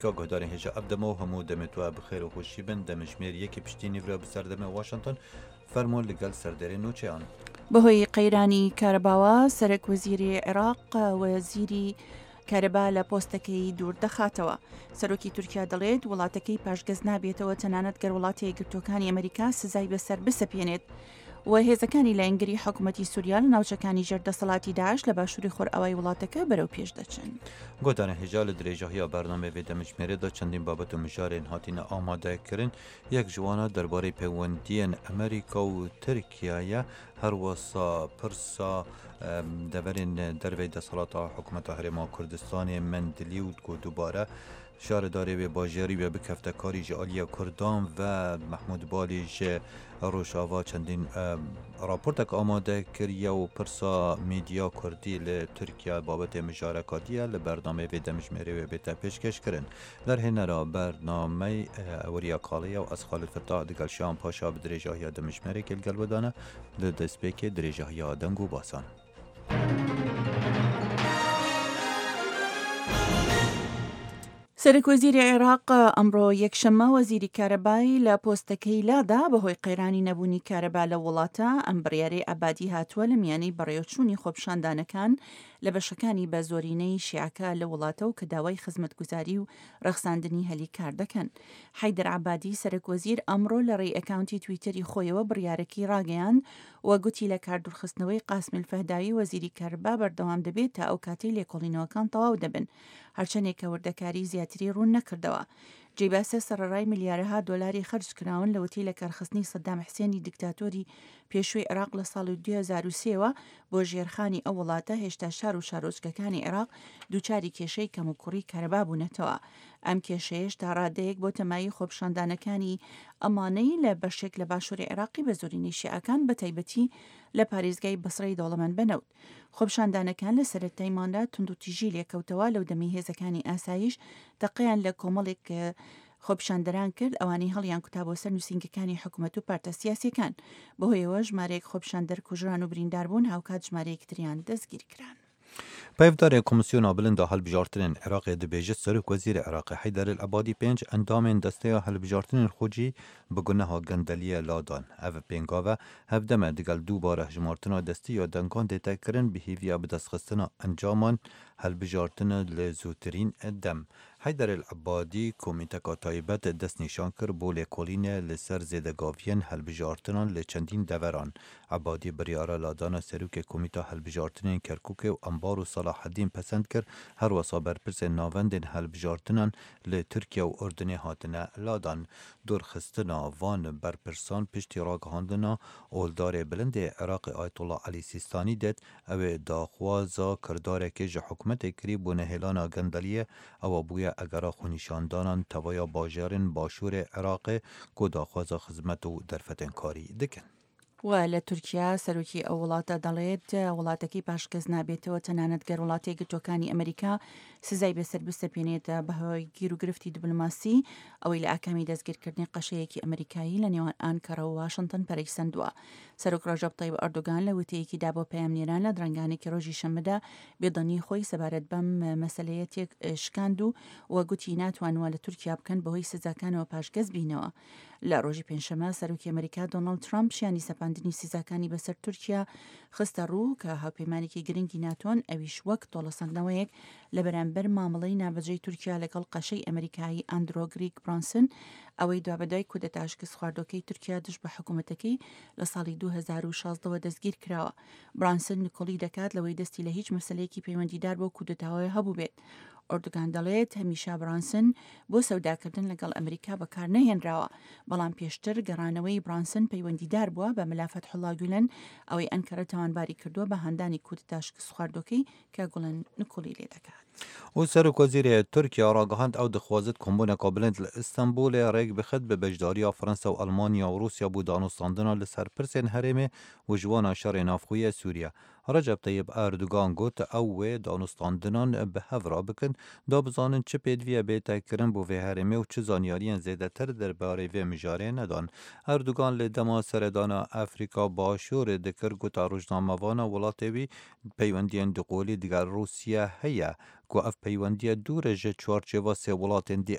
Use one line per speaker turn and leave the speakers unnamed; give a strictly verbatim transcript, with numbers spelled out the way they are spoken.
که گهدارین هجا ابدما و همو دمتوا بخیر و خوشی بن دمشمیر یکی پشتی نیورا بسردم واشنطن فرمون لگل سردر نوچه آن
بەهۆی قەیرانی کارەباوە سەرک وەزیری عێراق وەزیری کارەبا لە پۆستەکەی دوور دەخاتەوە. سەرۆکی تورکیا دەڵێت وڵاتەکەی پاشگەز نابێتەوە تەنانەت گەر وڵاتی یەکگرتووەکانی ئەمریکا سزای بەسەر بسەپێنێت و هێزەکانی لە ئەنگری حکوومەتی سووریا لە ناوچەکانی ژێردەسەڵاتی داعش لە باشووری خۆرئاوای وڵاتەکە بەرەو پێش دەچن.
گوتانە هێژا لە درێژەهەیە بەرنامە وێ دەمەژمێرێدا چەندین بابەت و مژارێن هاتینە ئامادەکردن یەک جوانە دەربارەی پەیوەندیان ئەمریکا و تورکیایە هەروەسا پرسا دەبەرێن دەربەی دەسەڵاتە حکوومەتە هەرێما کوردستانی مندلی و کو دووبارە شارەدارێ وێ باژێری وێ بکەفتە کاری ژە ئالیە کوردان و محمود بالی ژە ڕۆژاوا چەندین راپۆرتێک ئامادە کردیە و پرسا میدیا کوردی لە تورکیا بابەتێ مژارەکاتیە لە بەرنامەی وێ دەمژمێرێ وێ بێتە پێشکەشکردن دەرهێنەرا بەرنامەی ئەوەریە کاڵەیە و ئەس خالد فتاح دەگەل شیان پاشا بدرێژەهەیە دەمژمێرێک گەلگەل بدانە لە دەستپێکێ درێژەهەیە دەنگ و باسان.
سەرۆکوەزیری عێراق ئەمڕۆ یەکشەممە وەزیری کارەبای لە پۆستەکەی لادا بەهۆی قەیرانی نەبوونی کارەبا لە وڵاتە ئەم بڕیارەی ئابادی هاتووە لە میانەی بەڕێوەچوونی خۆپشاندانەکان لە بەشەکانی بە زۆرینەی شیعەکە لە وڵاتە و کە داوای خزمەتگوزاری و ڕەخساندنی هەلی کار دەکەن. حەیدەر عەبادی سەرۆکوەزیر ئەمڕۆ لە ڕێی ئەکاونتی تویتەری خۆیەوە بڕیارەکەی ڕاگەیاند و گوتی لە کاردوورخستنەوەی قاسم الفەهداوی وەزیری کارەبا بەردەوام دەبێت تا ئەو کاتەی لێکۆڵینەوەکان تەواو دەبن هەرچەندێک کە وردەکاری زیاتری ڕوون نەکردەوە. جێباسە سەرەڕای ملیارەها دۆلاری خەرج کراون لە وتی لە کارخستنی سەدام حسێنی دیکتاتۆری پێشووی عێراق لە ساڵی دوو هەزار و سێەوە بۆ ژێرخانی ئەو وڵاتە هێشتا شار و شارۆچکەکانی عێراق دووچاری کێشەی کەموکوڕی کارەبا بوونەتەوە. ئەم کێشەیەش تا ڕادەیەک بۆ تەمایی خۆپشاندانەکانی ئەمانەی لە بەشێک لە باشووری عێراقی بە زۆرینەی شیعەکان بە تایبەتی لە پارێزگای بەسڕەی دەوڵەمەند بنەوت. خۆپشاندانەکان لە سەرەتای ماندا تونند و تیژی لێکەوتەوە لەو دەمی هێزەکانی ئاسایش تەقیان لە کۆمەڵێک خۆپشاندەران کرد ئەوانەی هەڵیان کوتا بۆ سەر نووسینگەکانی حکوومەت و پارتە سیاسیەکان بەهۆیەوە ژمارەیەک خۆپشاندەر کوژران و بریندار بوون هاوکات ژمارەیەک تریان دەستگیر کران.
پایفدارê Komîsyona Bilind a Hilbijartinên Iraqê dibêje Serokvezîrê Iraqê Heyder el-Ebadî pênc endamên desteya hilbijartinên xwe cî bi guneha gendeliyê ladan. Ev pêngave hevdeme digel dû bare hejmartina destî ya dengan dê tekirin bi hêviya bidestxistina encaman hilbijartinê li zûtirîn dem. Heyder el-Ebadî komîteka taybet dest nîşan kir bo lêkolînê li ser zêdegaviyên hilbijartinan li çendîn deveran. Ebadî biryara ladana serokê komîta hilbijartinên Kerkûkê û Ambar û Salaheddîn pesend kir her wesa berpirsên navendên hilbijartinan li Tirkiye û Urdunê hatine ladan. Dorxistina van berpirsan piştî ragihandina oldarê bilindê Iraqê Ayetullah Elî Sîstanî det ew ê daxwaza kirdarekê ji hikûmetê kirî bû nehêlana gendeliyê ew bûye egera xwînîşandanan tevaya bajarên başûrê Iraqê ku daxwaza xizmet û derfetên karî dikin.
و لە تورکیا سەرۆکی ئەو وڵاتە دەڵێت وڵاتەکەی پاشگەز نابێتەوە تەنانەت گەر وڵاتی یەکگرتووەکانی ئەمریکا سزای بەسەر بستەپێنێتە بەهۆی گیر و گرفتی دیبلۆماسی ئەوەی لە ئاکامی دەستگیرکردنی قەشەیەکی ئەمریکایی لە نێوان ئانکارا و واشنتن پەرەیسەندووە. سەرۆک ڕەجەب طەیب ئەردۆگان لە وتەیەکیدا بۆ پەیامنێران لە درەنگانێکی ڕۆژی شەمەدا بێدەنی خۆی سەبارەت بەم مەسەلەیەتێک شکاند و وەگوتی ناتوانوە لە تورکیا بکەن بەهۆی سزاکانەوە پاشگەز بینەوە. لە ڕۆژی پێنجشەمە سەرۆکی ئەمریکا دۆناڵد ترامپ شیانی سەپاندنی سزاکانی بەسەر تورکیا خستە ڕوو کە هاوپەیمانێکی گرنگی ناتۆن ئەویش وەک تۆڵەسەندنەوەیەک لە بەرامبەر مامەڵەی نابەجێی تورکیا لەگەڵ قەشەی ئەمریکایی ئاندرۆ گریک برانسن ئەوەی دوابەدای کودەتا شکست خواردۆکەی تورکیا دژ بە حکوومەتەکەی لە ساڵی دوو هەزار و شازدەوە دەستگیر کراوە. برانسن نکۆڵی دەکات لەوەی دەستی لە هیچ مەسەلەیەکی پەیوەندیدار بۆ کودەتاوە هەبوو بێت. ئۆردوگان دەڵێت هەمیشە برانسن بۆ سەوداکردن لەگەڵ ئەمریکا بەکار نەهێنراوە بەڵام پێشتر گەڕانەوەی برانسن پەیوەندیدار بووە بە مەلا فەتحوڵا گولەن ئەوەی ئەنکەرە تاوانباری کردووە بە هەندانی کودەتا شکست خواردۆکەی کە گوڵن نکۆڵی لێ دەکات.
و سەرۆکوەزیرê Tirkiye ragihand ew dixwazit kombûneka bilind li Îstanbulê rêk bixit bi bejdariya Fransa û Almanya û Rûsya bû danûstandina li ser pirsên herêmê û ji wana şerê navxwî Sûriye. رجب طيب اردوغان گوت او دانستاندنان به هفرا بکن دا بزانن چه پیدویه بیتا کرن بو وی هرمه و چه زانیاریان زیده تر در باره وی مجاره ندان. اردوغان لدما سردانا افریقا باشور دکر گوتا روزنامه‌وانا ولاتوی پیوندیان دقولی دیگر روسیه هیا گو اف پیوندی دور جه چوارچه و سه ولاتن دی